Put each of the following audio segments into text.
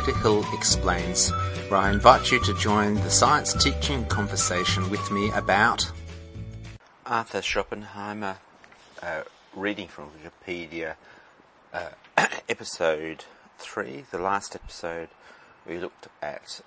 Dr. Hill Explains, where I invite you to join the science teaching conversation with me about Arthur Schopenhauer, reading from Wikipedia, episode 3, the last episode. We looked at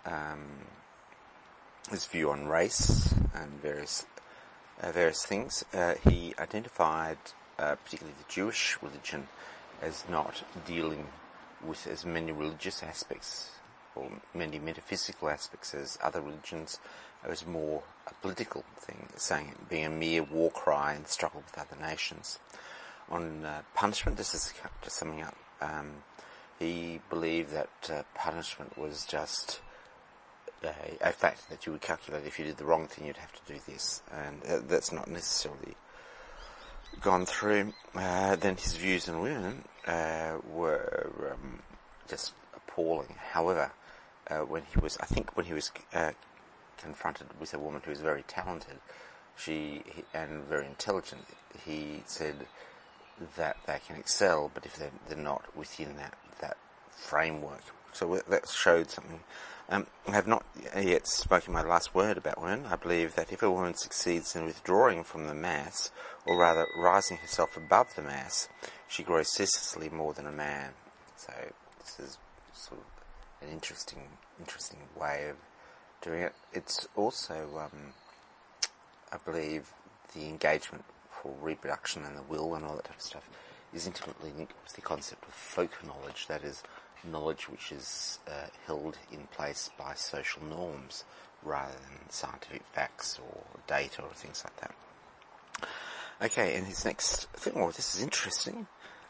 his view on race and various things. He identified particularly the Jewish religion as not dealing with as many religious aspects or many metaphysical aspects as other religions. It was more a political thing, saying it being a mere war cry in the struggle with other nations. On punishment, this is just summing up, he believed that punishment was just a fact that you would calculate. If you did the wrong thing, you'd have to do this, and that's not necessarily gone through. Then his views on women were just appalling. However, when he was confronted with a woman who was very talented, and very intelligent, he said that they can excel, but if they're not within that framework. So that showed something. I have not yet spoken my last word about women. I believe that if a woman succeeds in withdrawing from the mass, or rather rising herself above the mass, she grows ceaselessly more than a man. So this is sort of an interesting way of doing it. It's also, I believe, the engagement for reproduction and the will and all that type of stuff is intimately linked with the concept of folk knowledge, that is, knowledge which is held in place by social norms rather than scientific facts or data or things like that. Okay, and his next thing, this is interesting,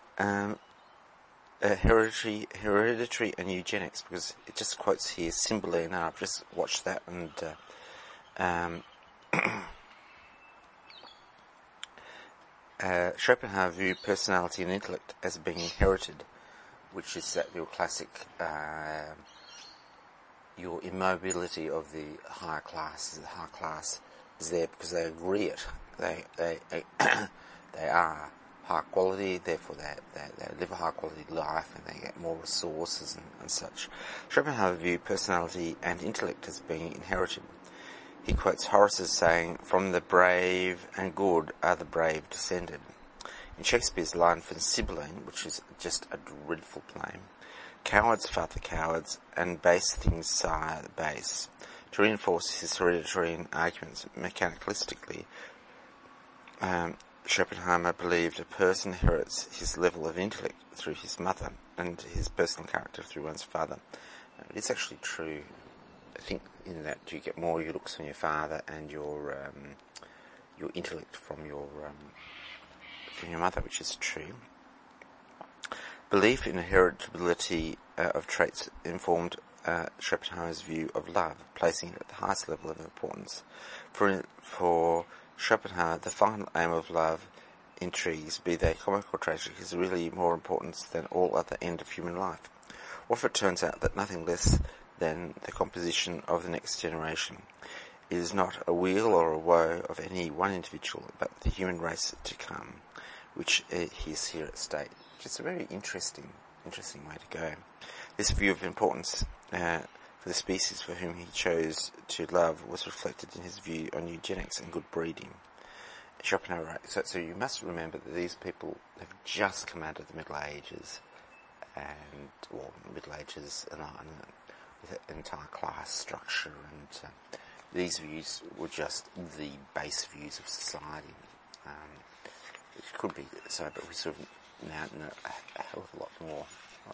hereditary and eugenics, because it just quotes here Cymbeline, and I've just watched that, and Schopenhauer viewed personality and intellect as being inherited, which is that your classic, your immobility of the higher class. The higher class is there because they agree it. They are high quality, therefore they live a high quality life and they get more resources and such. Schopenhauer viewed personality and intellect as being inherited. He quotes Horace as saying, "From the brave and good are the brave descended." In Shakespeare's line from Cymbeline, which is just a dreadful play, "Cowards father cowards, and base things sire the base." To reinforce his hereditary arguments mechanicalistically, Schopenhauer believed a person inherits his level of intellect through his mother and his personal character through one's father. It's actually true, I think, in that you get more your looks from your father and your intellect from your mother, which is true. Belief in the heritability of traits informed Schopenhauer's view of love, placing it at the highest level of importance. For Schopenhauer, the final aim of love intrigues, be they comic or tragic, is really more important than all other end of human life. What if it turns out that nothing less than the composition of the next generation is not a weal or a woe of any one individual, but the human race to come, which is here at stake? Which is a very interesting way to go. This view of importance for the species for whom he chose to love was reflected in his view on eugenics and good breeding. Schopenhauer writes, so you must remember that these people have just come out of the Middle Ages, with an entire class structure, and these views were just the base views of society. It could be so, but we sort of now know a hell of a lot more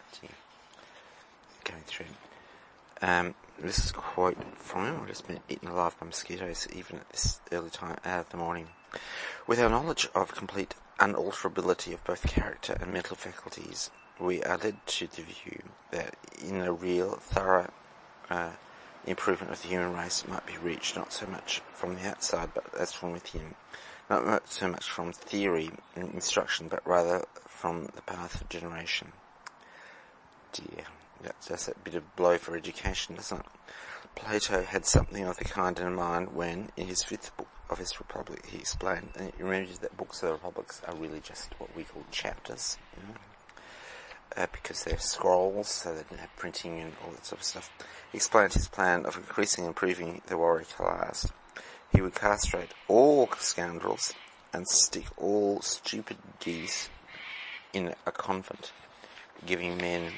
going through. This is a quote from him. I've just been eaten alive by mosquitoes, even at this early time out of the morning. "With our knowledge of complete unalterability of both character and mental faculties, we are led to the view that in a real, thorough improvement of the human race might be reached not so much from the outside, but as from within. Not so much from theory and instruction, but rather from the path of generation." Dear, that's a bit of blow for education, doesn't it? Plato had something of the kind in mind when, in his 5th book of his Republic, he explained, and he reminded that books of the Republics are really just what we call chapters. because they're scrolls, so they didn't have printing and all that sort of stuff. He explained his plan of increasing and improving the warrior caste. He would castrate all scoundrels and stick all stupid geese in a convent, giving men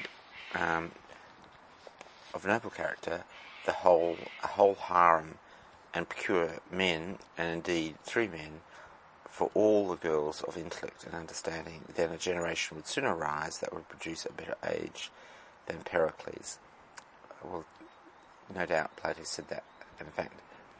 of noble character a whole harem, and procure men, and indeed 3 men, for all the girls of intellect and understanding. Then a generation would soon arise that would produce a better age than Pericles. Well, no doubt Plato said that. In fact,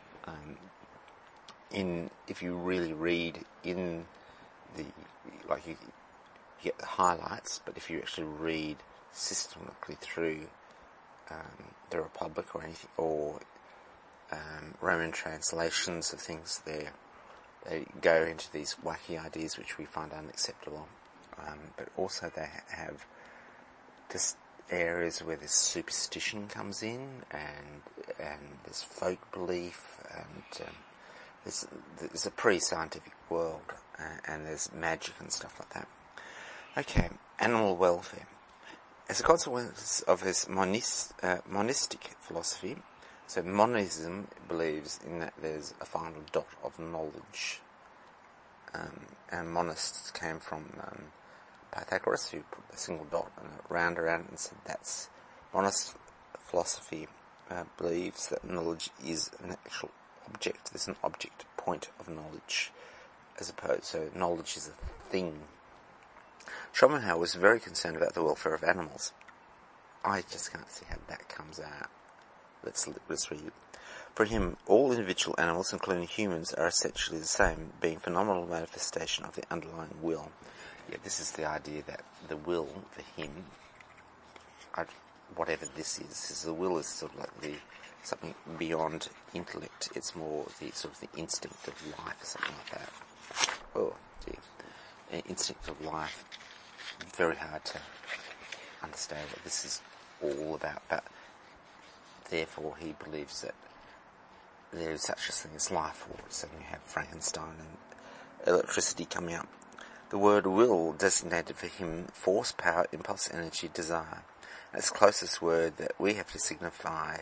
if you really read in the, like you get the highlights, but if you actually read systematically through the Republic or anything, or Roman translations of things, they go into these wacky ideas which we find unacceptable, but also they have just areas where this superstition comes in, and there's folk belief, and there's a pre-scientific world, and there's magic and stuff like that. Okay, animal welfare. As a consequence of his monistic philosophy, so monism believes in that there's a final dot of knowledge, and monists came from Pythagoras, who put a single dot and a round around it and said that's monist philosophy believes that knowledge is an actual object. There's an object point of knowledge, as opposed, so knowledge is a thing. Schopenhauer was very concerned about the welfare of animals. I just can't see how that comes out. Let's read it. For him, all individual animals, including humans, are essentially the same, being phenomenal manifestation of the underlying will. Yeah, this is the idea that the will, for him, whatever this is, the will is sort of like something beyond intellect. It's more the sort of the instinct of life, or something like that. Oh dear, instinct of life. Very hard to understand what this is all about, but therefore he believes that there is such a thing as life force, and you have Frankenstein and electricity coming up. The word will designated for him force, power, impulse, energy, desire. It's the closest word that we have to signify,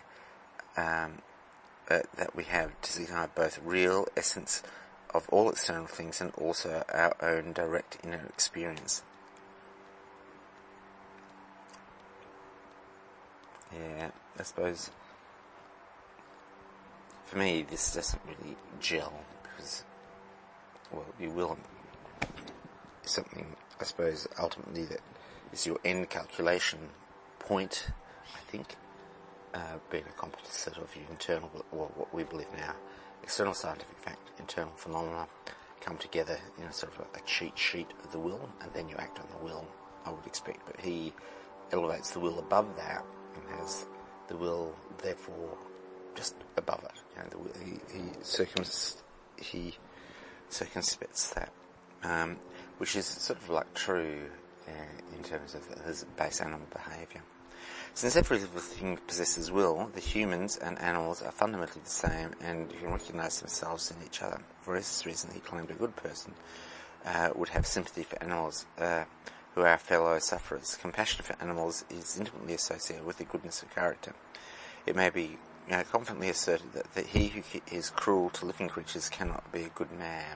that we have to signify both real essence of all external things and also our own direct inner experience. Yeah, I suppose for me this doesn't really gel, because, well, you will is something, I suppose, ultimately that is your end calculation point, I think, being a composite of your internal, or what we believe now, external scientific fact, internal phenomena come together in a sort of a cheat sheet of the will, and then you act on the will, I would expect. But he elevates the will above that, and has the will, therefore, just above it. You know, the will, he circumspects that, which is sort of like true in terms of his base animal behaviour. Since every living thing possesses will, the humans and animals are fundamentally the same and can recognise themselves in each other. For this reason, he claimed a good person would have sympathy for animals who are fellow sufferers. Compassion for animals is intimately associated with the goodness of character. It may be confidently asserted that he who is cruel to living creatures cannot be a good man.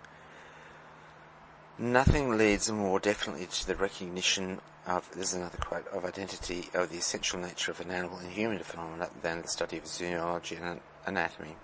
Nothing leads more definitely to the recognition of, this is another quote, of identity of the essential nature of an animal and human phenomena than the study of zoology and anatomy.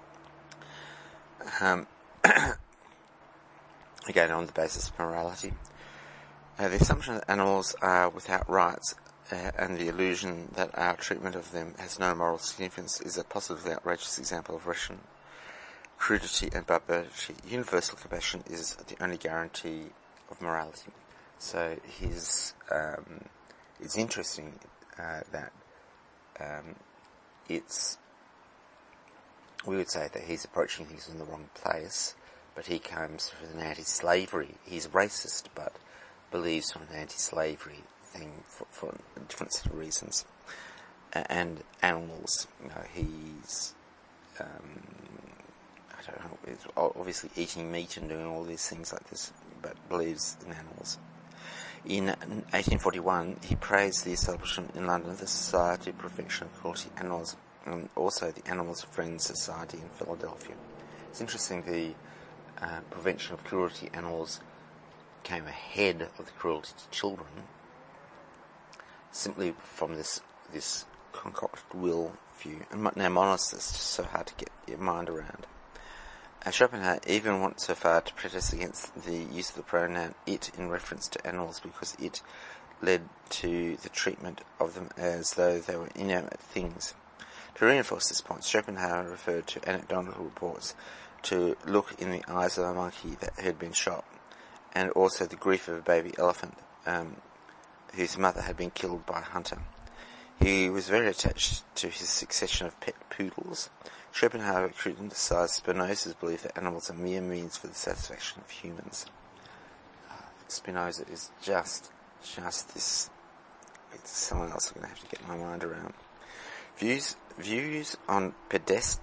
Again, on the basis of morality. The assumption that animals are without rights and the illusion that our treatment of them has no moral significance is a positively outrageous example of Russian crudity and barbarity. Universal compassion is the only guarantee of morality. So it's interesting that we would say that he's approaching things in the wrong place, but he comes with an anti-slavery. He's racist, but believes on an anti-slavery thing for a different set of reasons. And animals, he's I don't know, is obviously eating meat and doing all these things like this, but believes in animals. In 1841, he praised the establishment in London of the Society of Prevention of Cruelty to Animals, and also the Animals Friends Society in Philadelphia. It's interesting, the prevention of cruelty to animals came ahead of the cruelty to children, simply from this concocted will view. And mnemonis is just so hard to get your mind around. Schopenhauer even went so far to protest against the use of the pronoun it in reference to animals, because it led to the treatment of them as though they were inanimate things. To reinforce this point, Schopenhauer referred to anecdotal reports to look in the eyes of a monkey that had been shot, and also the grief of a baby elephant whose mother had been killed by a hunter. He was very attached to his succession of pet poodles. Schopenhauer criticized Spinoza's belief that animals are mere means for the satisfaction of humans. Spinoza is just this. It's someone else I'm going to have to get my mind around. Views on pederasty.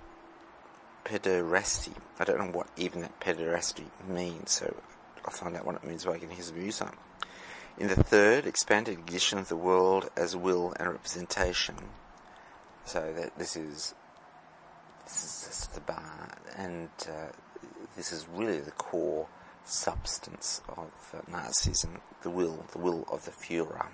I don't know what even that pederasty means, so I'll find out what it means by getting his views on. In the third, expanded edition of the world as will and representation. So that this is the bar, and this is really the core substance of Nazism, the will of the Führer.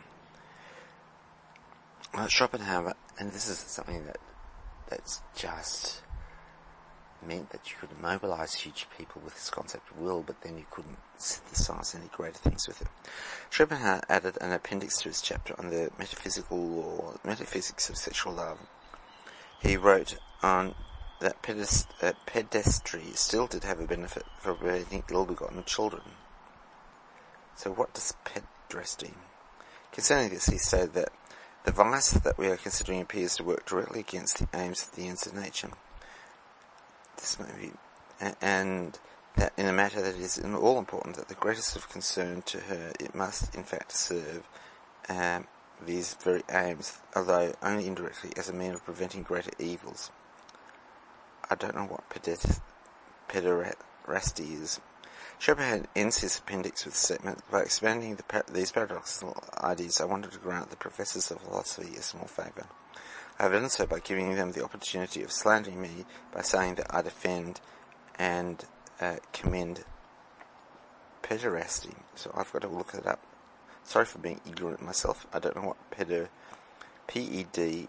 Schopenhauer, and this is something that's just meant that you could mobilize huge people with this concept of will, but then you couldn't synthesize any greater things with it. Schopenhauer added an appendix to his chapter on the metaphysics of sexual love. He wrote on that pedestry still did have a benefit for preventing ill-begotten children. So what does pedestry? Concerning this, he said that the vice that we are considering appears to work directly against the aims of the ends of nature. This may be, and that in a matter that is in all important, that the greatest of concern to her, it must in fact serve these very aims, although only indirectly as a means of preventing greater evils. I don't know what pederasty is. Schopenhauer ends his appendix with a statement: by expanding these paradoxical ideas, I wanted to grant the professors of philosophy a small favour. I have done so by giving them the opportunity of slandering me by saying that I defend and commend pederasty. So I've got to look it up. Sorry for being ignorant myself. I don't know what P-E-D-E-R-A-S-T-Y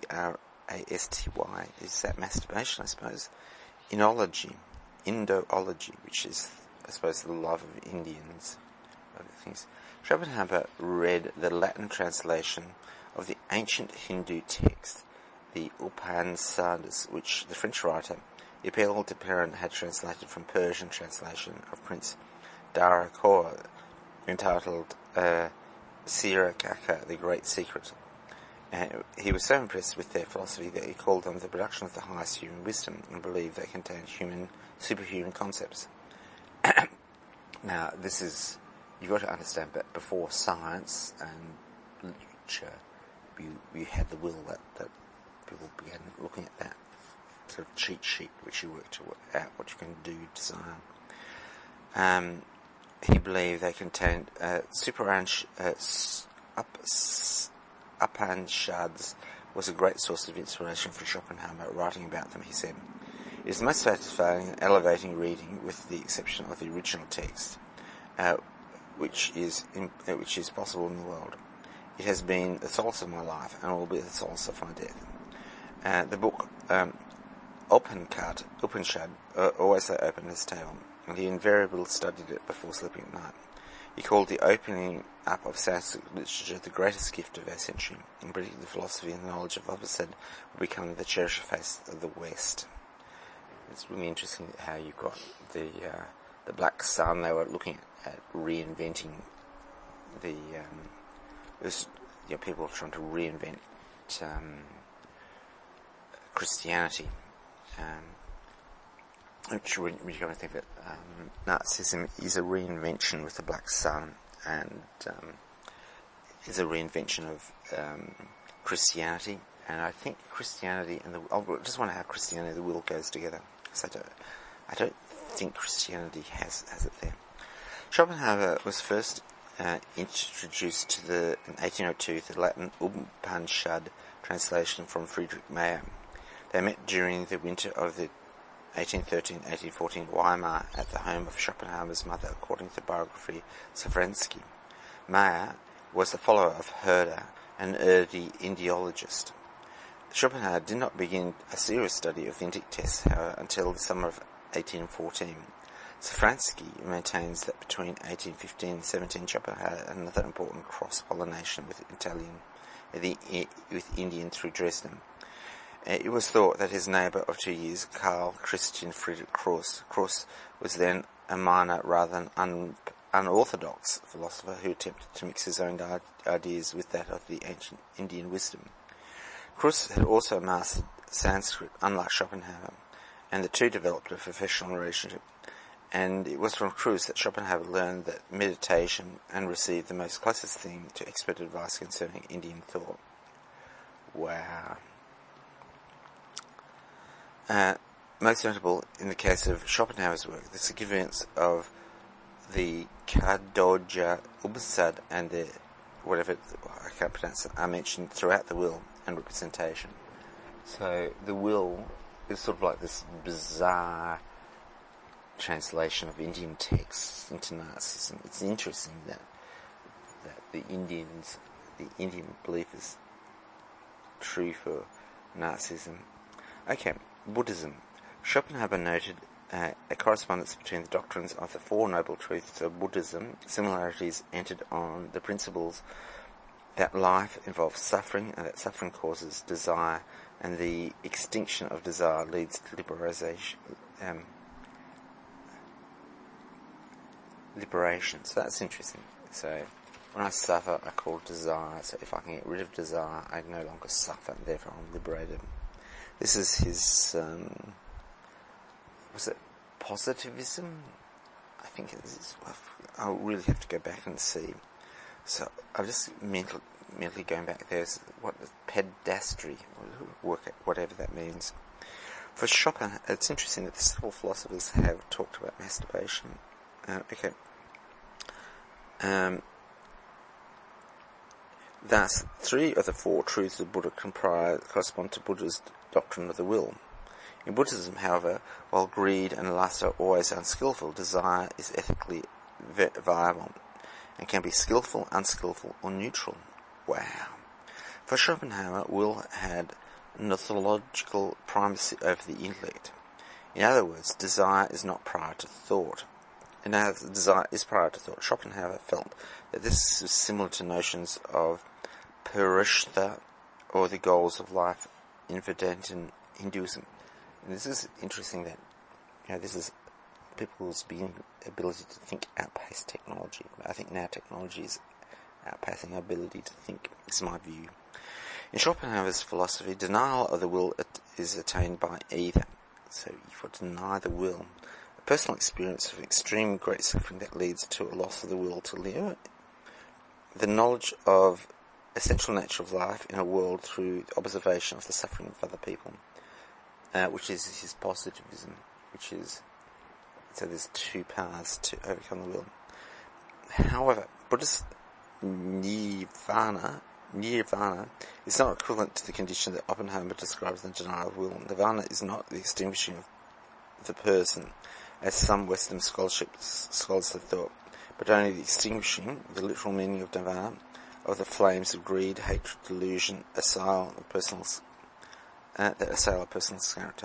is. That masturbation, I suppose. Indology, which is, I suppose, the love of Indians. Other things. Schopenhauer read the Latin translation of the ancient Hindu text, the Upanishads, which the French writer Epelle de Perrin had translated from Persian translation of Prince Dara-Kaur, entitled Sirakaka, the Great Secret. He was so impressed with their philosophy that he called them the production of the highest human wisdom, and believed they contained superhuman concepts. Now, this is, you've got to understand that before science and literature, you had the will that people began looking at that sort of cheat sheet which you work out what you can do, design. He believed they contained Upanishads was a great source of inspiration for Schopenhauer. Writing about them, he said, "It is most satisfying and elevating reading, with the exception of the original text, which is possible in the world. It has been the solace of my life, and will be the solace of my death." The book Upanishad always lay open his tale, and he invariably studied it before sleeping at night. He called the opening up of Sanskrit literature the greatest gift of our century, and predicted the philosophy and knowledge of opposite would become the cherished face of the West. It's really interesting how you've got the Black Sun. They were looking at reinventing people are trying to reinvent Christianity, which you're going to think that Nazism is a reinvention with the Black Sun, and is a reinvention of Christianity. And I think Christianity and I just wonder how Christianity and the will goes together. Because I don't think Christianity has it there. Schopenhauer was first introduced in 1802 the Latin Upanishad translation from Friedrich Mayer. They met during the winter of the 1813-1814 Weimar at the home of Schopenhauer's mother, according to the biography Safransky. Mayer was the follower of Herder, an early Indiologist. Schopenhauer did not begin a serious study of the Indic tests, however, until the summer of 1814. Safransky maintains that between 1815 and 17 Schopenhauer had another important cross-pollination with Indian through Dresden. It was thought that his neighbour of 2 years, Karl Christian Friedrich Krauss, was then a minor rather than unorthodox philosopher who attempted to mix his own ideas with that of the ancient Indian wisdom. Krauss had also mastered Sanskrit, unlike Schopenhauer, and the two developed a professional relationship. And it was from Krauss that Schopenhauer learned that meditation and received the most closest thing to expert advice concerning Indian thought. Wow. Most notable in the case of Schopenhauer's work, the significance of the Kadoja Upanishad and the whatever I can't pronounce it, are mentioned throughout the will and representation. So the will is sort of like this bizarre translation of Indian texts into Nazism. It's interesting that the Indian belief is true for Nazism. Okay, Buddhism. Schopenhauer noted a correspondence between the doctrines of the Four Noble Truths of Buddhism. Similarities entered on the principles that life involves suffering and that suffering causes desire, and the extinction of desire leads to liberation. So that's interesting. So when I suffer, I call desire. So if I can get rid of desire, I no longer suffer, and therefore I'm liberated. This is his, was it positivism? I think it is. I'll really have to go back and see. So I'm just mentally going back there. What pedastry, work at whatever that means. For Schopenhauer, it's interesting that several philosophers have talked about masturbation. Thus, 3 of the 4 truths of Buddha correspond to Buddha's doctrine of the will. In Buddhism, however, while greed and lust are always unskillful, desire is ethically viable and can be skillful, unskillful, or neutral. Wow. For Schopenhauer, will had gnotological primacy over the intellect. In other words, desire is not prior to thought. Desire is prior to thought. Schopenhauer felt that this is similar to notions of Purushartha, or the goals of life in Vedantin Hinduism. And this is interesting that, this is people's ability to think outpace technology. I think now technology is outpacing our ability to think, is my view. In Schopenhauer's philosophy, denial of the will is attained by either. So if you deny the will, a personal experience of extreme great suffering that leads to a loss of the will to live, the knowledge of essential nature of life in a world through the observation of the suffering of other people, which is his positivism, so there's 2 paths to overcome the will. However, Buddhist nirvana is not equivalent to the condition that Oppenheimer describes in the denial of will. Nirvana is not the extinguishing of the person, as some Western scholars have thought, but only the extinguishing, the literal meaning of nirvana, of the flames of greed, hatred, delusion, that assail a person's character.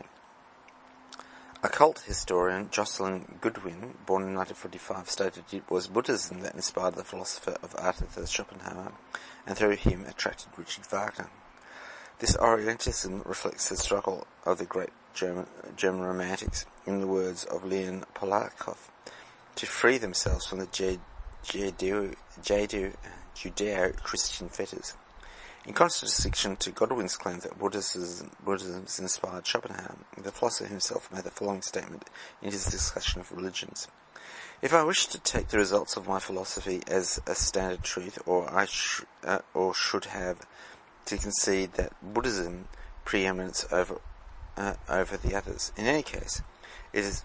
Occult historian Jocelyn Goodwin, born in 1945, stated it was Buddhism that inspired the philosopher of Arthur Schopenhauer, and through him attracted Richard Wagner. This Orientalism reflects the struggle of the great German Romantics, in the words of Leon Poliakov, to free themselves from the Judeo-Christian fetters. In contradistinction to Godwin's claim that Buddhism inspired Schopenhauer, the philosopher himself made the following statement in his discussion of religions. If I wish to take the results of my philosophy as a standard truth, or should have to concede that Buddhism preeminence over the others. In any case, it is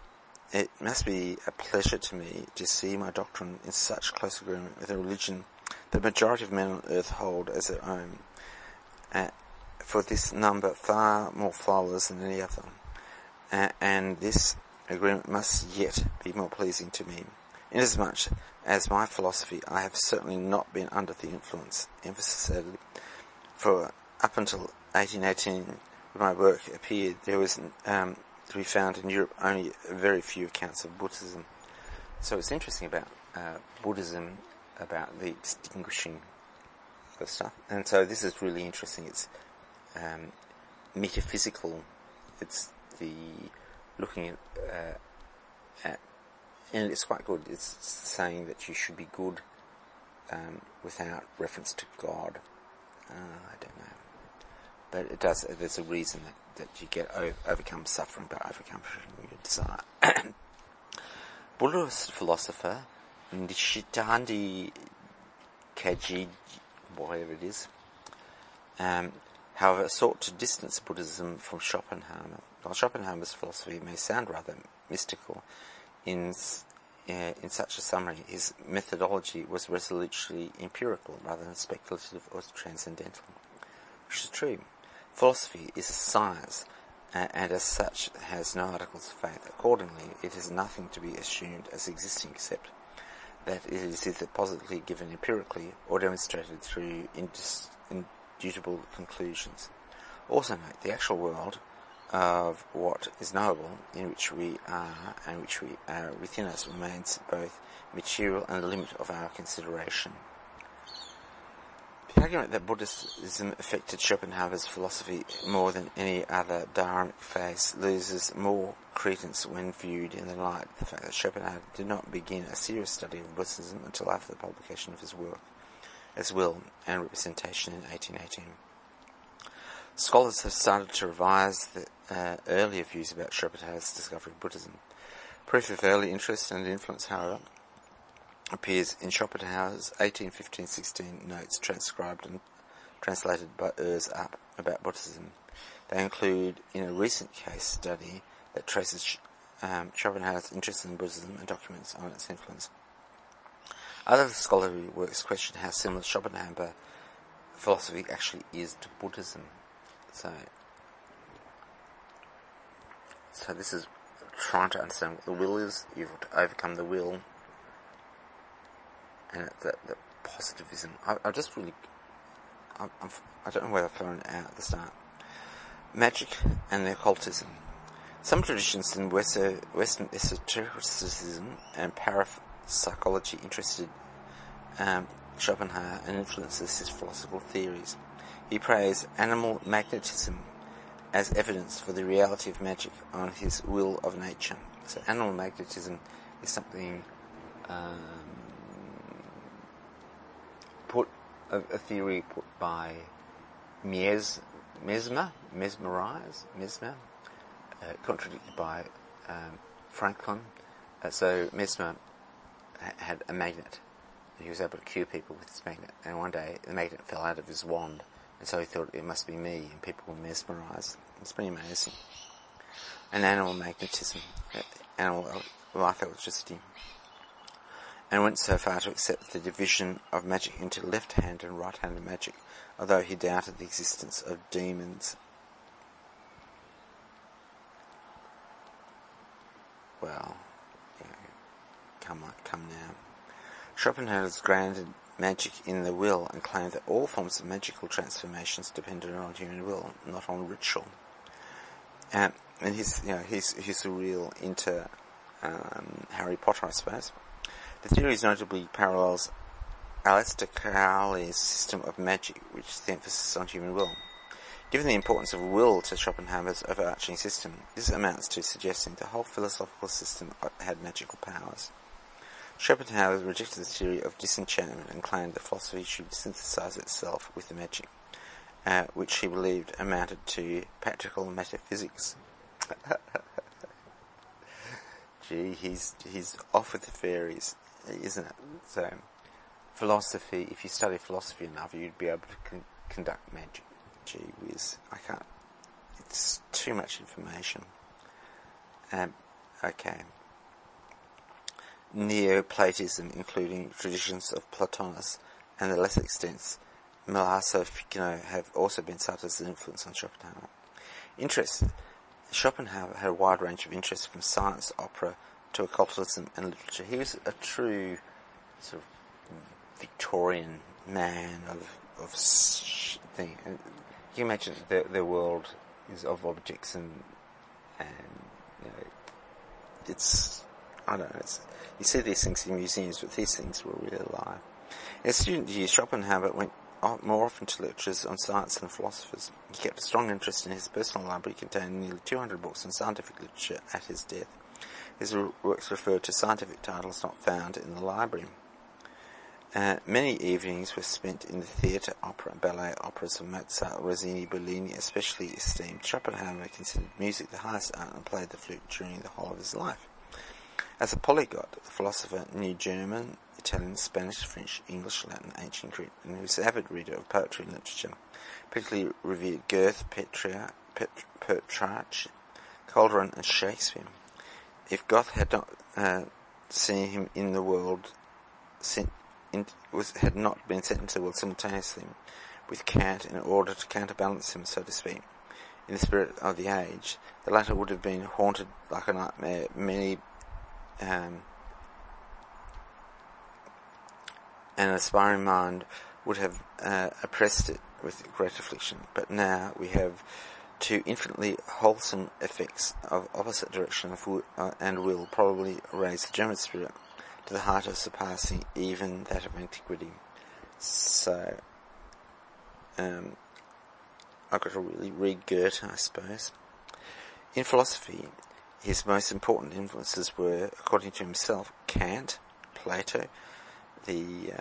it must be a pleasure to me to see my doctrine in such close agreement with a religion the majority of men on earth hold as their own, for this number far more followers than any other, and this agreement must yet be more pleasing to me, inasmuch as my philosophy I have certainly not been under the influence, emphasis added, for up until 1818, when my work appeared, there was to be found in Europe only very few accounts of Buddhism. So it's interesting about Buddhism, about the distinguishing of stuff, and so this is really interesting. It's metaphysical. It's the looking at, and it's quite good. It's saying that you should be good without reference to God. I don't know, but it does. There's a reason that you get overcome suffering by overcoming your desire. Buddhist philosopher Nishitani Kaji, whatever it is, however, sought to distance Buddhism from Schopenhauer. While Schopenhauer's philosophy may sound rather mystical, in such a summary, his methodology was resolutely empirical rather than speculative or transcendental, which is true. Philosophy is a science, and as such has no articles of faith. Accordingly, it is nothing to be assumed as existing except that it is either positively given empirically or demonstrated through indubitable conclusions. Also note, the actual world of what is knowable, in which we are and which we are within us, remains both material and the limit of our consideration. The argument that Buddhism affected Schopenhauer's philosophy more than any other dharmic phase loses more credence when viewed in the light of the fact that Schopenhauer did not begin a serious study of Buddhism until after the publication of his work as Will and Representation in 1818. Scholars have started to revise the earlier views about Schopenhauer's discovery of Buddhism. Proof of early interest and influence, however, appears in Schopenhauer's 1815-16 notes transcribed and translated by Urs Up about Buddhism. They include in a recent case study that traces Schopenhauer's interest in Buddhism and documents on its influence. Other scholarly works question how similar Schopenhauer philosophy actually is to Buddhism. So this is trying to understand what the will is. You've got to overcome the will, and the positivism. I just really, I don't know whether I've thrown it out at the start. Magic and the occultism. Some traditions in Western esotericism and parapsychology interested Schopenhauer and influences his philosophical theories. He praised animal magnetism as evidence for the reality of magic on his will of nature. So animal magnetism is something a theory put by Mesmer, contradicted by Franklin. So Mesmer had a magnet. He was able to cure people with his magnet, and one day the magnet fell out of his wand, and so he thought it must be me, and people were mesmerised. It's pretty amazing. And animal magnetism, animal life electricity, and went so far to accept the division of magic into left-hand and right-handed magic, although he doubted the existence of demons. Well, come now. Schopenhauer has grounded magic in the will and claimed that all forms of magical transformations depended on human will, not on ritual. And he's real into Harry Potter, I suppose. The theory notably parallels Aleister Crowley's system of magic, which is the emphasis on human will. Given the importance of will to Schopenhauer's overarching system, this amounts to suggesting the whole philosophical system had magical powers. Schopenhauer rejected the theory of disenchantment and claimed that philosophy should synthesize itself with the magic, which he believed amounted to practical metaphysics. Gee, he's off with the fairies, isn't it? So, philosophy, if you study philosophy enough, you'd be able to conduct magic. Gee whiz, I can't. It's too much information. Okay. Neoplatism, including traditions of Plotinus and the lesser extents Milazzo Ficino, have also been cited as an influence on Schopenhauer. Interest. Schopenhauer had a wide range of interests, from science, opera, to occultism and literature. He was a true sort of Victorian man of thing. And you can imagine the world is of objects and it's, I don't know, you see these things in museums, but these things were really alive. In his student years, Schopenhauer went more often to lectures on science and philosophers. He kept a strong interest in his personal library, containing nearly 200 books on scientific literature at his death. His works referred to scientific titles not found in the library. Many evenings were spent in the theatre, opera, and ballet operas of Mozart, Rossini, Bellini, especially esteemed. Schopenhauer considered music the highest art and played the flute during the whole of his life. As a polyglot, the philosopher knew German, Italian, Spanish, French, English, Latin, ancient Greek, and he was an avid reader of poetry and literature. Particularly revered Goethe, Petrarch, Calderon, and Shakespeare. If Goethe had not seen him in the world, had not been sent into the world simultaneously with Kant in order to counterbalance him, so to speak, in the spirit of the age, the latter would have been haunted like a nightmare. An aspiring mind would have oppressed it with great affliction. But now we have two infinitely wholesome effects of opposite direction and will probably raise the German spirit to the height of surpassing even that of antiquity. So, I've got to really read Goethe, I suppose. In philosophy, his most important influences were, according to himself, Kant, Plato, the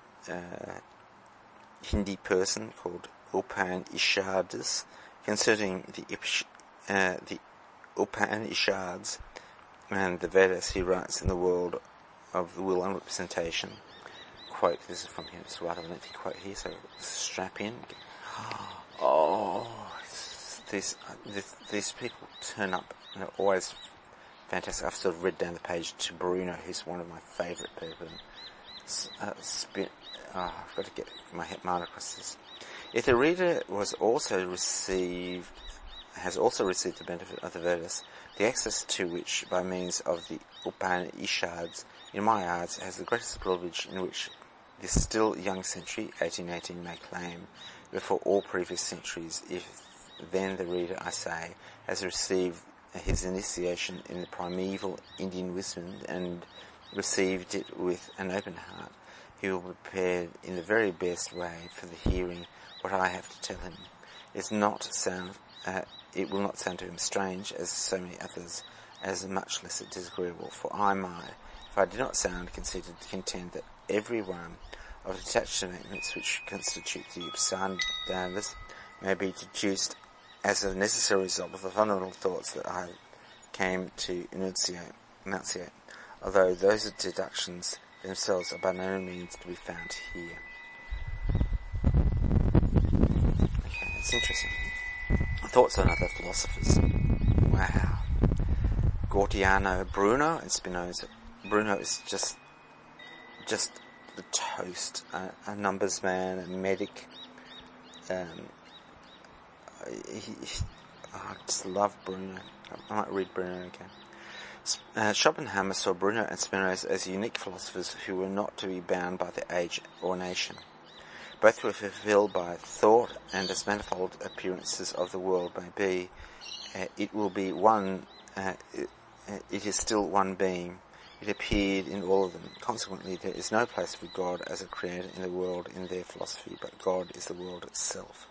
Hindi person called Upanishads. Concerning the Upanishads and the Vedas, he writes in The World of the Will and Representation, quote, this is from him, it's rather a lengthy quote here, so strap in. Oh, these people turn up, and they're always fantastic. I've sort of read down the page to Bruno, who's one of my favourite people. I've got to get my mind across this. If the reader has also received the benefit of the Vedas, the access to which, by means of the Upanishads, in my eyes, has the greatest privilege in which this still young century, 1818, may claim, before all previous centuries, if then the reader, I say, has received his initiation in the primeval Indian wisdom and received it with an open heart, he will be prepared in the very best way for the hearing what I have to tell him. It will not sound to him strange, as so many others, as much less disagreeable. For if I did not sound conceited, to contend that every one of the detached statements which constitute the Upanishads may be deduced as a necessary result of the fundamental thoughts that I came to enunciate, although those deductions themselves are by no means to be found here. Okay, it's interesting. Thoughts on other philosophers. Wow. Gordiano Bruno and Spinoza. Bruno is just the toast, a numbers man, a medic. I just love Bruno. I might read Bruno again. Schopenhauer saw Bruno and Spinoza as unique philosophers who were not to be bound by the age or nation. Both were fulfilled by thought, and as manifold appearances of the world may be, it will be one. It is still one being. It appeared in all of them. Consequently, there is no place for God as a creator in the world in their philosophy, but God is the world itself.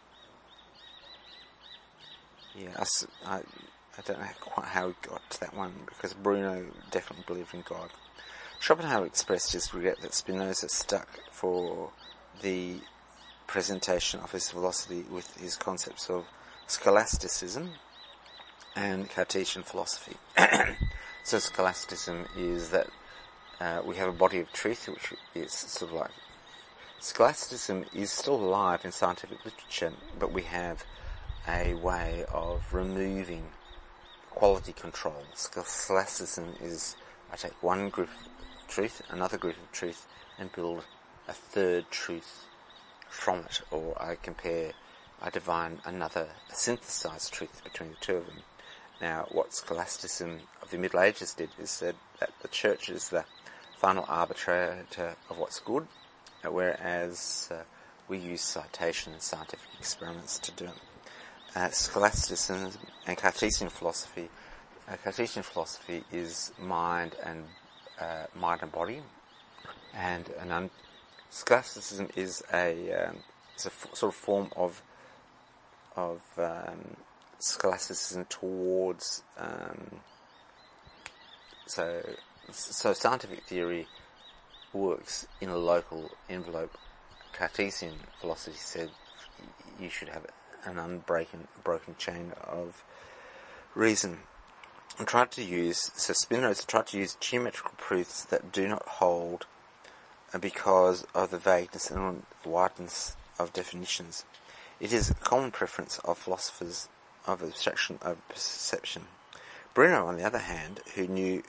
Yeah, I don't know quite how we got to that one, because Bruno definitely believed in God. Schopenhauer expressed his regret that Spinoza stuck for the presentation of his philosophy with his concepts of scholasticism and Cartesian philosophy. So scholasticism is that we have a body of truth, which is sort of like... Scholasticism is still alive in scientific literature, but we have a way of removing quality control. Scholasticism is I take one group of truth, another group of truth, and build a third truth from it, or I divine a synthesized truth between the two of them. Now, what scholasticism of the Middle Ages did is said that the church is the final arbitrator of what's good, whereas we use citation and scientific experiments to do it. Scholasticism and Cartesian philosophy. Cartesian philosophy is mind and body, and scholasticism is a sort of form of scholasticism towards so scientific theory works in a local envelope. Cartesian philosophy said you should have an broken chain of reason. And Spinoza tried to use geometrical proofs that do not hold because of the vagueness and wideness of definitions. It is a common preference of philosophers of abstraction over perception. Bruno, on the other hand, who knew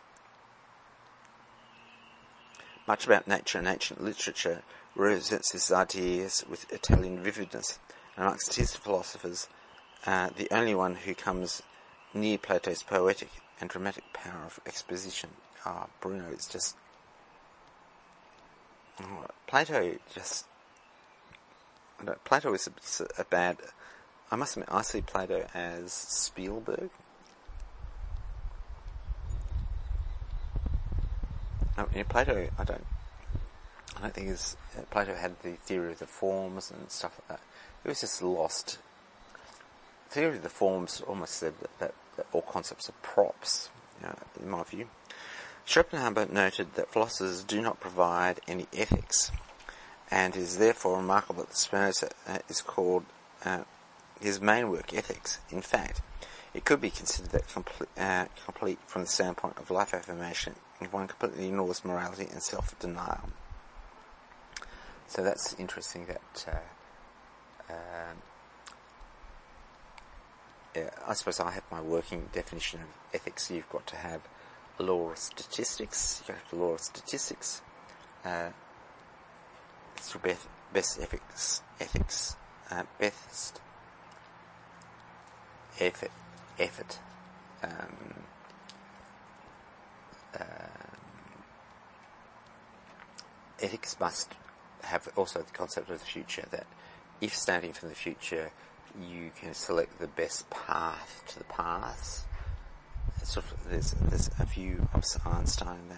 much about nature and ancient literature, represents his ideas with Italian vividness. Amongst his philosophers, the only one who comes near Plato's poetic and dramatic power of exposition. Bruno is just... Plato is a bad... I must admit, I see Plato as Spielberg. Plato, I don't think Plato had the theory of the forms and stuff like that. It was just lost. The theory of the forms almost said that all concepts are props, in my view. Schopenhauer noted that philosophers do not provide any ethics, and it is therefore remarkable that Spinoza is called his main work Ethics. In fact, it could be considered that complete from the standpoint of life affirmation, if one completely ignores morality and self-denial. So that's interesting that I suppose I have my working definition of ethics. You've got to have a law of statistics. You've got to have the law of statistics. It's your best ethics. Best effort. Ethics must have also the concept of the future, that if starting from the future you can select the best path to the paths. There's a view of Einstein in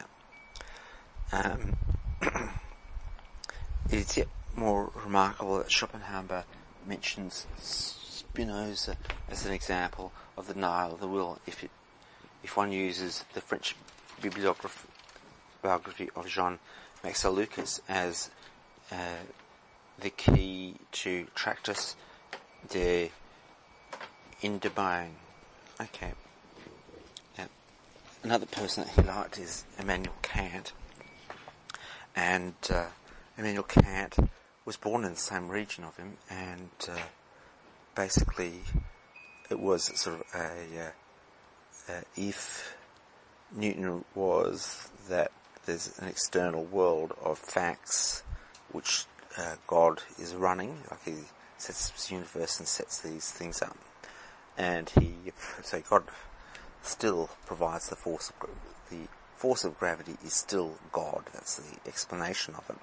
that. It is yet more remarkable that Schopenhauer mentions Spinoza as an example of the denial of the will. If one uses the French biography of Jean-Max Lucas as the key to Tractus de Indebeing. Okay. Now, another person that he liked is Immanuel Kant. And Immanuel Kant was born in the same region of him, and basically it was sort of if Newton was that there's an external world of facts which God is running, like he sets this universe and sets these things up, and God still provides the force of gravity. The force of gravity is still God. That's the explanation of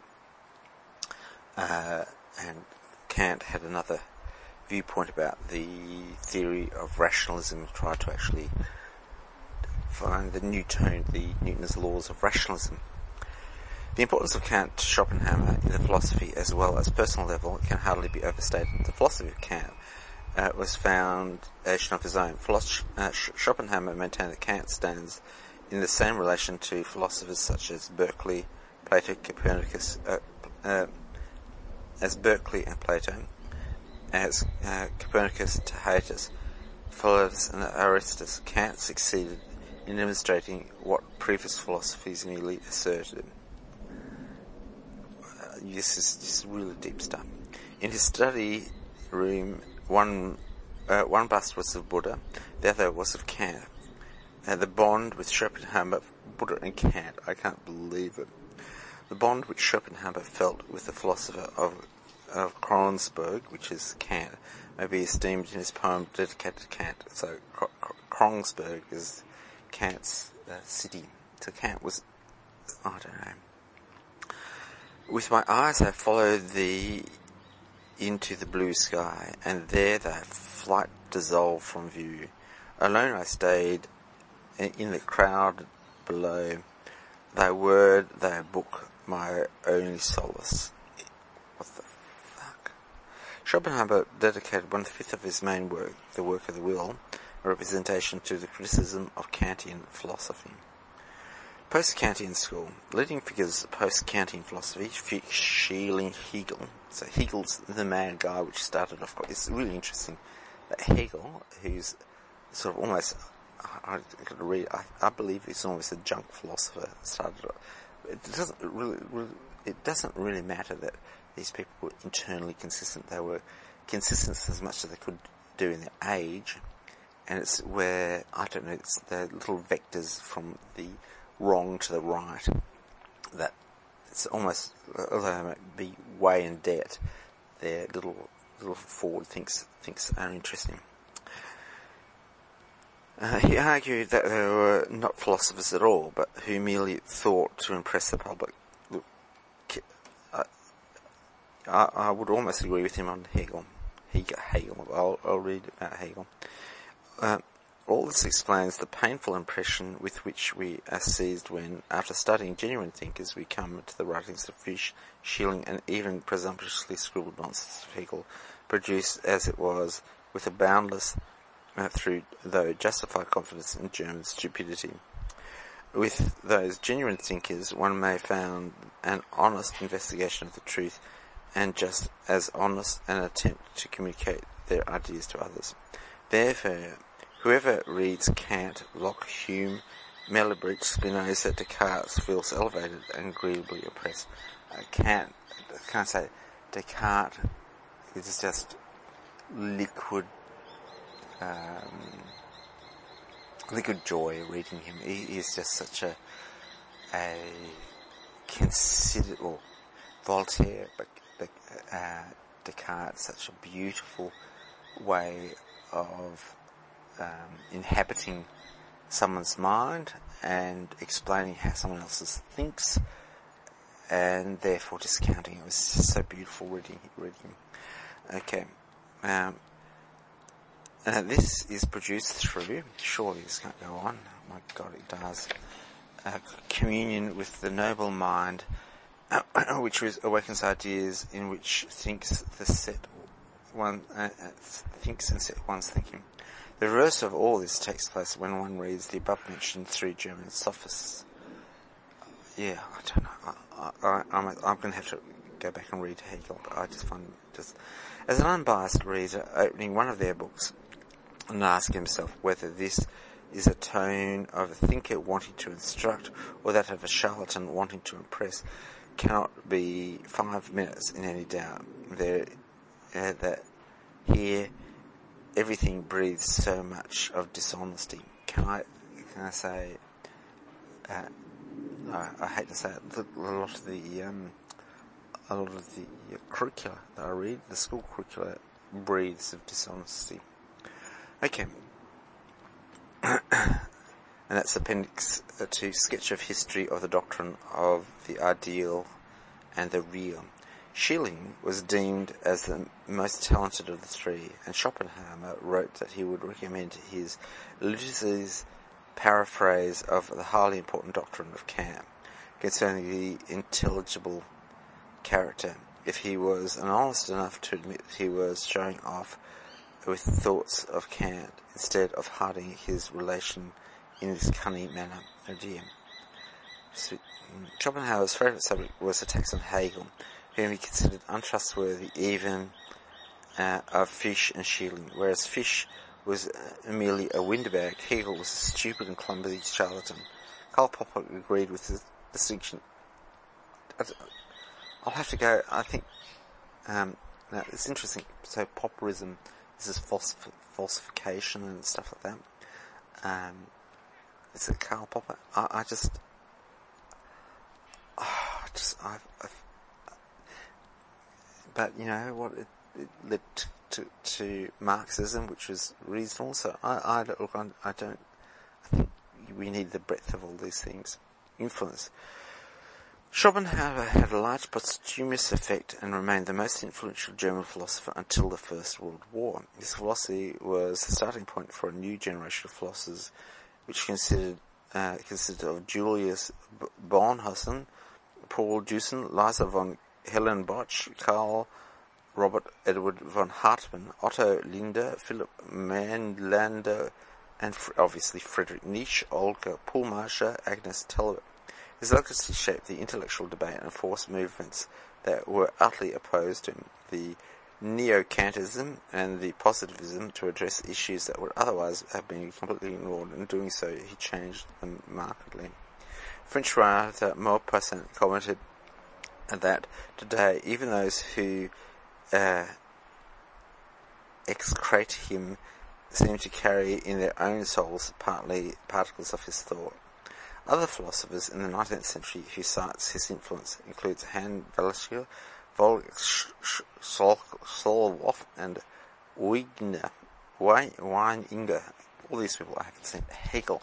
it. And Kant had another viewpoint about the theory of rationalism, tried to actually find Newton's laws of rationalism. The importance of Kant to Schopenhauer in the philosophy as well as personal level can hardly be overstated. The philosophy of Kant was foundation of his own. Schopenhauer maintained that Kant stands in the same relation to philosophers such as Berkeley, Plato, Copernicus, as Berkeley and Plato, as Copernicus, Tacitus, Philetus, and Aristus. Kant succeeded in demonstrating what previous philosophies merely asserted. This is just really deep stuff. In his study room, one bust was of Buddha, the other was of Kant. The bond with Schopenhauer Buddha and Kant. I can't believe it. The bond which Schopenhauer felt with the philosopher of Kronsberg, which is Kant, may be esteemed in his poem dedicated to Kant. So Kronsberg is Kant's city. So Kant was, I don't know. With my eyes I followed thee into the blue sky, and there thy flight dissolved from view. Alone I stayed in the crowd below, thy word, thy book, my only solace. What the fuck? Schopenhauer dedicated 1/5 of his main work, the work of the will, a representation to the criticism of Kantian philosophy. Post-Kantian school. Leading figures of post-Kantian philosophy, Schelling, Hegel. So Hegel's the mad guy which started off. It's really interesting that Hegel, who's sort of almost, I believe he's almost a junk philosopher, started. It doesn't really matter that these people were internally consistent. They were consistent as much as they could do in their age, and it's where, I don't know, it's the little vectors from the wrong to the right that it's almost, although they might be way in debt, their little forward thinks are interesting. He argued that they were not philosophers at all, but who merely thought to impress the public. Look, I would almost agree with him on Hegel. I'll read about Hegel. All this explains the painful impression with which we are seized when, after studying genuine thinkers, we come to the writings of Fichte, Schelling, and even presumptuously scribbled nonsense of Hegel, produced as it was with a boundless, though justified confidence in German stupidity. With those genuine thinkers, one may found an honest investigation of the truth, and just as honest an attempt to communicate their ideas to others. Therefore, whoever reads Kant, Locke, Hume, Malebranche, Spinoza, Descartes feels elevated and agreeably oppressed. Can't say Descartes is just liquid joy reading him. He is just such a considered, or Voltaire, but Descartes, such a beautiful way of inhabiting someone's mind and explaining how someone else thinks, and therefore discounting. It was just so beautiful reading. Okay. This is produced through, surely this can't go on, oh my God, it does, communion with the noble mind, which awakens ideas in which thinks and set one's thinking. The reverse of all this takes place when one reads the above-mentioned 3 German sophists. Yeah, I don't know. I'm going to have to go back and read Hegel, but I just find as an unbiased reader, opening one of their books and ask himself whether this is a tone of a thinker wanting to instruct or that of a charlatan wanting to impress cannot be 5 minutes in any doubt. That here everything breathes so much of dishonesty. Can I say? I hate to say it. A lot of the curricula that I read, the school curricula, breathes of dishonesty. Okay. And that's Appendix 2, Sketch of History of the Doctrine of the Ideal and the Real. Schelling was deemed as the most talented of the 3, and Schopenhauer wrote that he would recommend his Ulysses' paraphrase of the highly important doctrine of Kant concerning the intelligible character, if he was honest enough to admit he was showing off with thoughts of Kant instead of hiding his relation in this cunning manner. Oh dear. Schopenhauer's favourite subject was attacks on Hegel, whom he considered untrustworthy even of Fichte and Schelling. Whereas Fichte was merely a windbag, Hegel was a stupid and clumsy charlatan. Karl Popper agreed with the distinction. I'll have to go, I think, now it's interesting, so Popperism, this is falsification and stuff like that. It's a Karl Popper. but you know what? It led to Marxism, which was reasonable. So I think we need the breadth of all these things. Influence. Schopenhauer had a large posthumous effect and remained the most influential German philosopher until the First World War. His philosophy was the starting point for a new generation of philosophers, which consisted of Julius Bornhausen, Paul Deussen, Liza von Hellenbosch, Karl Robert Edward von Hartmann, Otto Linder, Philipp Mendlander, and obviously Friedrich Nietzsche, Olga Poolmarscher, Agnes Talbot. His legacy shaped the intellectual debate and forced movements that were utterly opposed to him, the Neo-Kantism and the Positivism, to address issues that would otherwise have been completely ignored. In doing so, he changed them markedly. French writer Maupassant commented that today, even those who execrate him seem to carry in their own souls partly particles of his thought. Other philosophers in the 19th century who cites his influence includes Hans Valsky, Wolfgang Solowov, and Weininger. All these people I haven't seen. Hegel.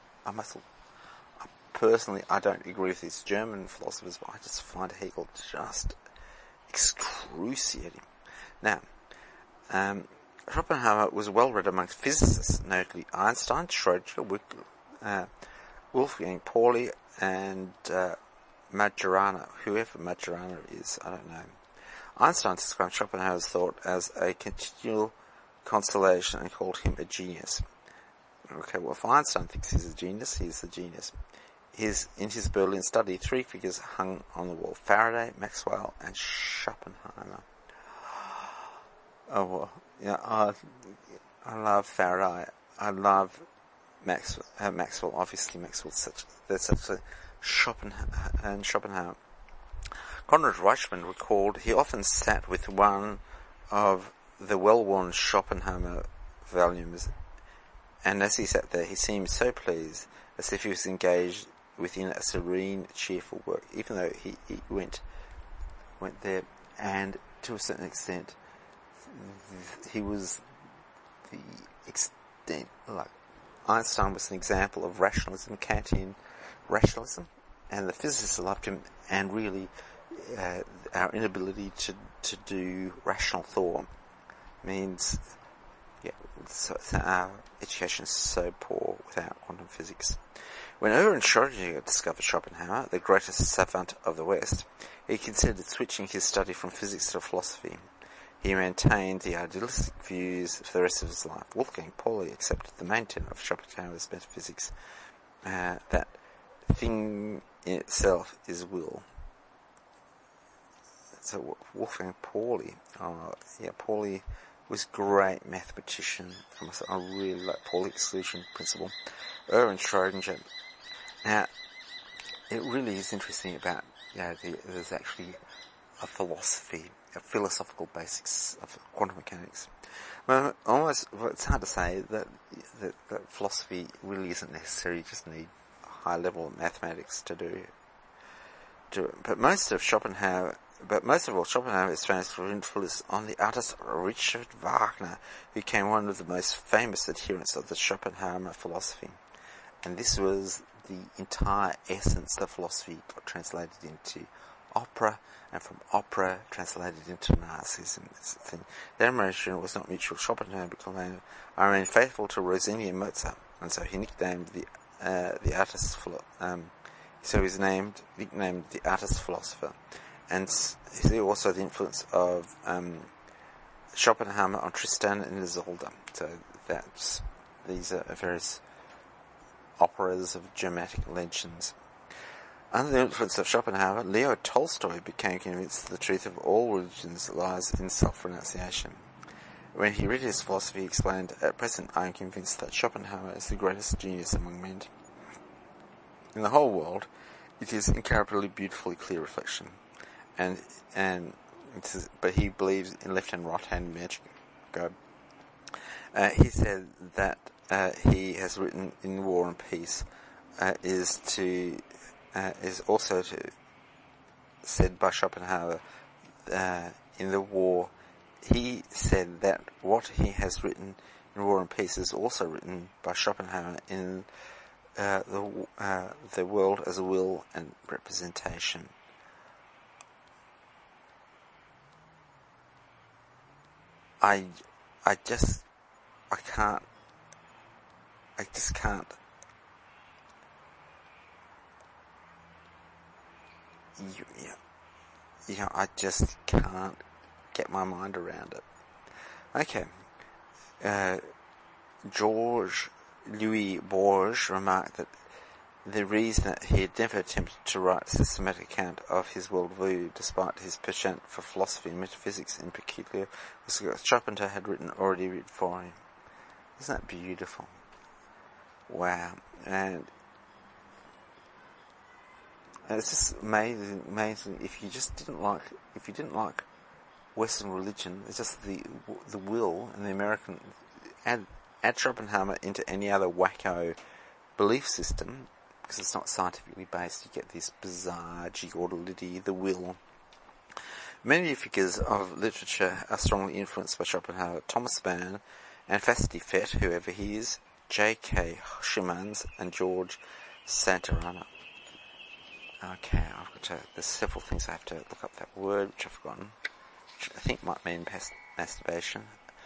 Personally, I don't agree with these German philosophers, but I just find Hegel just excruciating. Now, Schopenhauer was well read amongst physicists, notably Einstein, Schrödinger, Wolfgang Pauli, and Majorana. Whoever Majorana is, I don't know. Einstein described Schopenhauer's thought as a continual constellation and called him a genius. Okay, well, if Einstein thinks he's a genius, he's the genius. In his Berlin study, 3 figures hung on the wall: Faraday, Maxwell, and Schopenhauer. Oh, well, yeah, I love Faraday. I love Maxwell. Obviously, Maxwell's such a Schopenhauer. Konrad Reichmann recalled he often sat with one of the well-worn Schopenhauer volumes, and as he sat there, he seemed so pleased, as if he was engaged within a serene, cheerful work, even though he went there, and to a certain extent, he was the extent, like Einstein was an example of rationalism, Kantian rationalism, and the physicists loved him, and really our inability to do rational thought means, so our education is so poor without quantum physics. When Erwin Schrödinger discovered Schopenhauer, the greatest savant of the West, he considered switching his study from physics to philosophy. He maintained the idealistic views for the rest of his life. Wolfgang Pauli accepted the main tenet of Schopenhauer's metaphysics, that thing in itself is will. So Wolfgang Pauli, Pauli was a great mathematician. I really like Pauli exclusion principle. Erwin Schrödinger. Now, it really is interesting about, there's actually a philosophical basics of quantum mechanics. Well, it's hard to say that philosophy really isn't necessary. You just need high level mathematics to do it. But most of all, Schopenhauer is famous for influence on the artist Richard Wagner, who became one of the most famous adherents of the Schopenhauer philosophy. And this was the entire essence of philosophy got translated into opera, and from opera translated into Nazism. Their admiration was not mutual. Schopenhauer became, I remain faithful to Rossini and Mozart, and so he nicknamed the artist. So he's nicknamed the artist philosopher, and see also the influence of Schopenhauer on Tristan and Isolde. So these are various operas of dramatic legends. Under the influence of Schopenhauer, Leo Tolstoy became convinced that the truth of all religions lies in self-renunciation. When he read his philosophy, he explained, "At present I am convinced that Schopenhauer is the greatest genius among men. In the whole world, it is incomparably beautifully clear reflection, but he believes in left and right hand magic." He said that he has written in War and Peace is also to said by Schopenhauer in the war. He said that what he has written in War and Peace is also written by Schopenhauer in the world as a will and representation. I just can't. I just can't get my mind around it. Okay. George Louis Borges remarked that the reason that he had never attempted to write a systematic account of his worldview, despite his penchant for philosophy and metaphysics in particular, was because Schopenhauer had already written for him. Isn't that beautiful? Wow. And it's just amazing. If you didn't like Western religion, it's just the will and the American. Add Schopenhauer into any other wacko belief system, because it's not scientifically based. You get this bizarre Giordolidi, the will. Many figures of literature are strongly influenced by Schopenhauer. Thomas Mann and Fasty Fett, whoever he is, J.K. Schimmons and George Santayana. Okay, there's several things I have to look up that word, which I've forgotten, which I think might mean masturbation.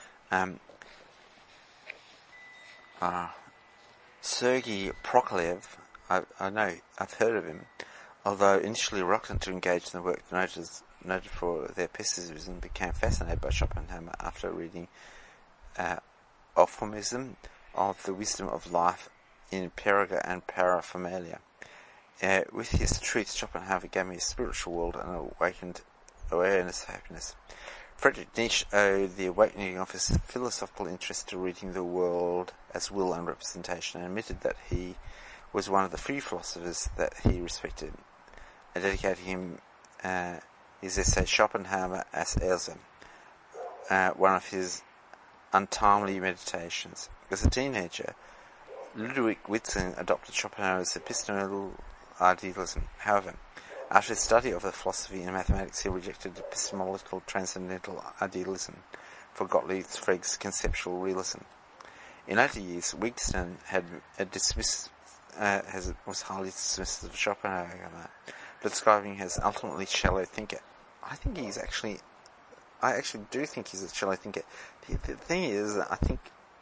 Sergei Prokofiev, I know, I've heard of him, although initially reluctant to engage in the work noted for their pessimism, became fascinated by Schopenhauer after reading Optimism of the Wisdom of Life in Periga and Paraphernalia. With his truth, Schopenhauer gave me a spiritual world and awakened awareness of happiness. Friedrich Nietzsche owed the awakening of his philosophical interest to reading the world as will and representation, and admitted that he was one of the few philosophers that he respected, and dedicated him his essay Schopenhauer as Elsa, one of his untimely meditations. As a teenager, Ludwig Wittgenstein adopted Schopenhauer's epistemological idealism. However, after his study of the philosophy and mathematics, he rejected epistemological transcendental idealism for Gottlieb Frege's conceptual realism. In later years, Wittgenstein was highly dismissive of Schopenhauer, describing him as ultimately shallow thinker. I actually do think he's a shallow thinker. The thing is, I think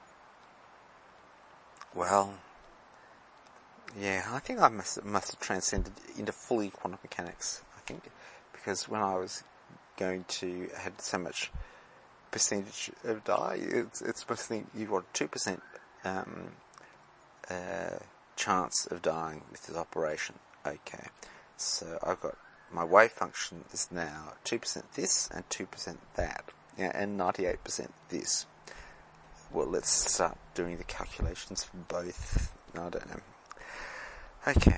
I must have transcended into fully quantum mechanics, I think, because when I was had so much percentage of die, it's supposed to think you've got 2% chance of dying with this operation. Okay, so I've got my wave function is now 2% this and 2% that, and 98% this. Well, let's start doing the calculations for both. No, I don't know. Okay.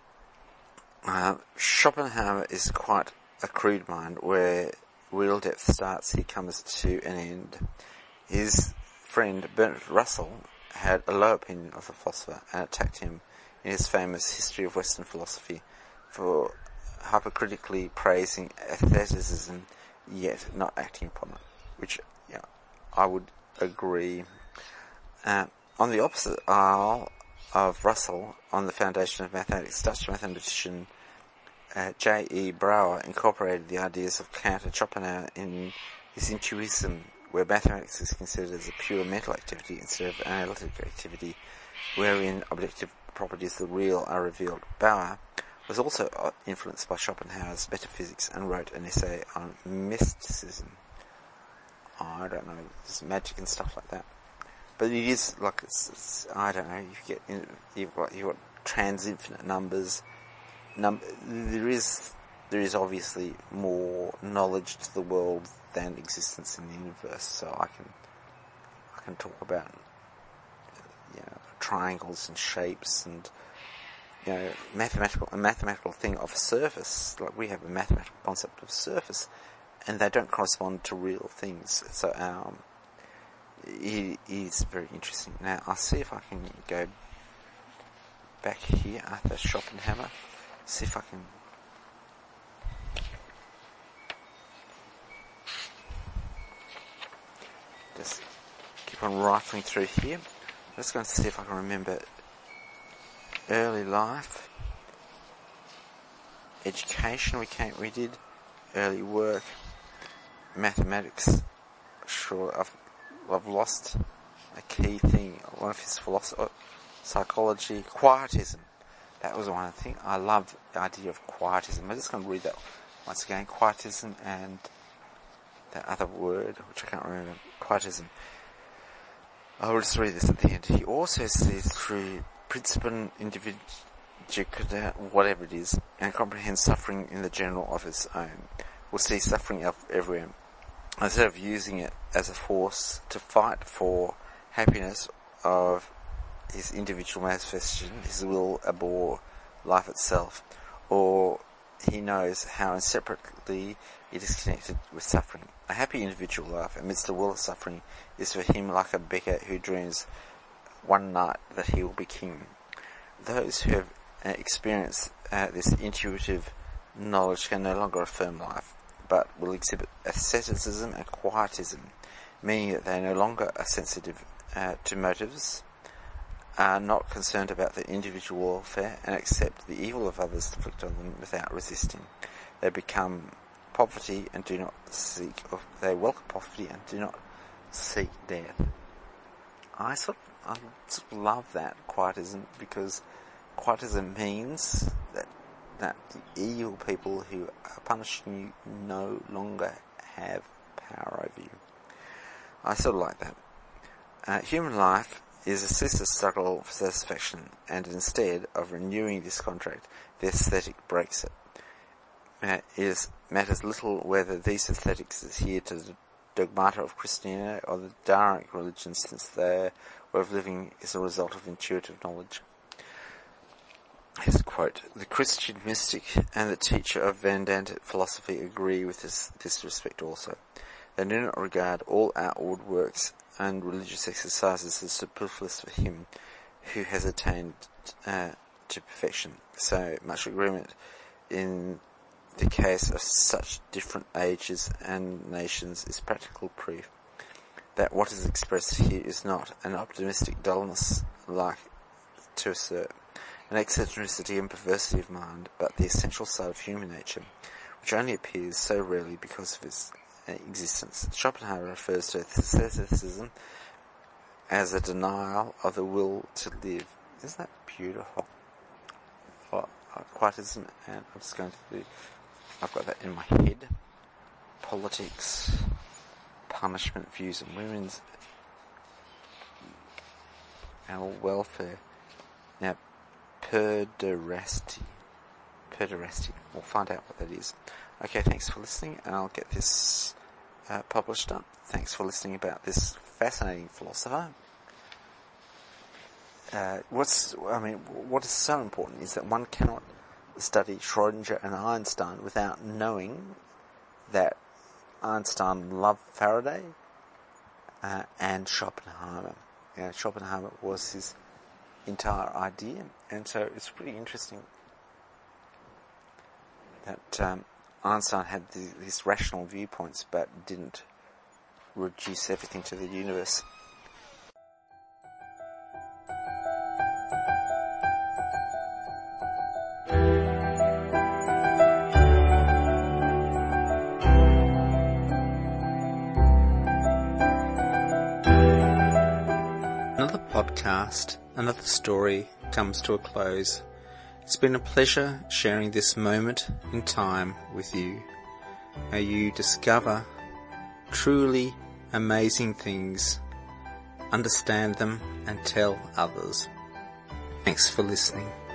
Schopenhauer is quite a crude mind, where real depth starts, he comes to an end. His friend Bertrand Russell had a low opinion of the philosopher and attacked him in his famous History of Western Philosophy for hypercritically praising aestheticism yet not acting upon it, which I would agree. On the opposite aisle of Russell, on the foundation of mathematics, Dutch mathematician J.E. Brouwer incorporated the ideas of Kant and Schopenhauer in his Intuitism, where mathematics is considered as a pure mental activity instead of analytic activity, wherein objective properties of the real are revealed. Brouwer was also influenced by Schopenhauer's metaphysics and wrote an essay on mysticism. I don't know, there's magic and stuff like that. But it is like I don't know. You've got trans-infinite numbers. There is obviously more knowledge to the world than existence in the universe. So I can talk about triangles and shapes and mathematical thing of surface. Like we have a mathematical concept of surface, and they don't correspond to real things. So it is very interesting. Now, I'll see if I can go back here, Arthur Schopenhauer. See if I can keep on rifling through here. I'm just going to see if I can remember early life, education we did, early work, mathematics. Sure, I've lost a key thing. One of his philosophy, psychology, quietism. That was one thing. I love the idea of quietism. I'm just going to read that once again. Quietism and that other word, which I can't remember. Quietism. I'll just read this at the end. He also sees through principle individual, whatever it is, and comprehends suffering in the general of its own. Will see suffering everywhere. Instead of using it as a force to fight for happiness of his individual manifestation, his will abhor life itself, or he knows how inseparably it is connected with suffering. A happy individual life amidst a world of suffering is for him like a beggar who dreams one night that he will be king. Those who have experienced this intuitive knowledge can no longer affirm life, but will exhibit asceticism and quietism, meaning that they no longer are sensitive to motives, are not concerned about their individual welfare, and accept the evil of others inflicted on them without resisting. They become poverty and do not seek, or they welcome poverty and do not seek death. I sort of love that quietism, because quietism means that the evil people who are punishing you no longer have power over you. I sort of like that. Human life is a ceaseless struggle for satisfaction, and instead of renewing this contract, the aesthetic breaks it. It matters little whether these aesthetics adhere to the dogmata of Christianity or the Dharmic religion, since their way of living is a result of intuitive knowledge. Here's a quote. The Christian mystic and the teacher of Vedanta philosophy agree with this respect also. They do not regard all outward works and religious exercises as superfluous for him who has attained to perfection. So much agreement in the case of such different ages and nations is practical proof that what is expressed here is not an optimistic dullness like to assert, an eccentricity and perversity of mind, but the essential side of human nature, which only appears so rarely because of its existence. Schopenhauer refers to asceticism as a denial of the will to live. Isn't that beautiful? Quietism, and I'm just going to do, I've got that in my head. Politics, punishment, views of women's, our welfare. Now, pederasty. We'll find out what that is. Okay, thanks for listening, and I'll get this published up. Thanks for listening about this fascinating philosopher. What is so important is that one cannot study Schrödinger and Einstein without knowing that Einstein loved Faraday and Schopenhauer. Schopenhauer was his entire idea, and so it's pretty interesting that Einstein had these rational viewpoints but didn't reduce everything to the universe. Another podcast, another story comes to a close. It's been a pleasure sharing this moment in time with you. May you discover truly amazing things, understand them, and tell others. Thanks for listening.